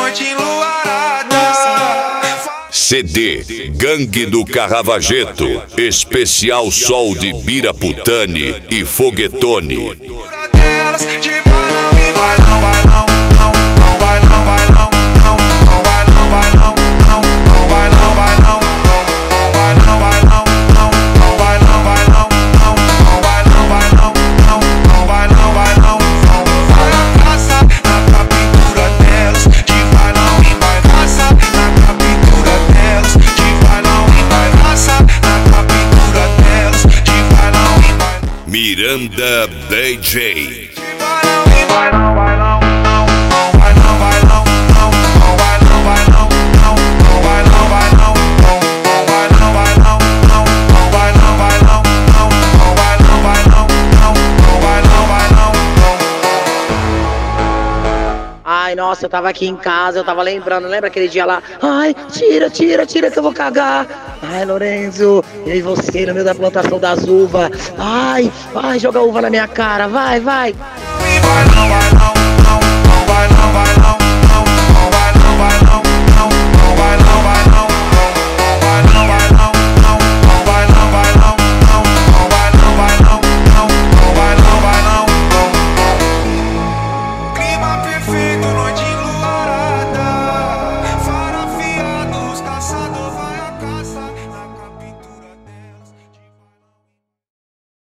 noite enluarada. CD Gangue do Carravageto, especial Sol de Biraputane e Foguetone. Delas de vai não e vai não, vai não, não, não vai não, vai não, não, não vai não, vai não, não, não vai não, vai não, não vai não, vai não, não, não vai não, vai não, não, não vai não, vai não, não, não vai não, vai não, não vai a caça na captura delas de vai não e vai caça na captura delas de vai não e vai caça na captura delas de vai não e vai Miranda DJ. vai não, vai não, não, não vai não, vai não, não, não vai não, vai não, não, não vai não, vai não, não vai não, vai não, não, não vai não, vai não, não, não vai não, vai não, não, não vai não, vai não, não. Ai, nossa, eu tava aqui em casa, eu tava lembrando, lembra aquele dia lá? Ai, tira, tira, tira que eu vou cagar. Ai, Lorenzo, eu e você no meio da plantação das uvas. Ai, vai, joga uva na minha cara, vai, vai. Vai não, vai não.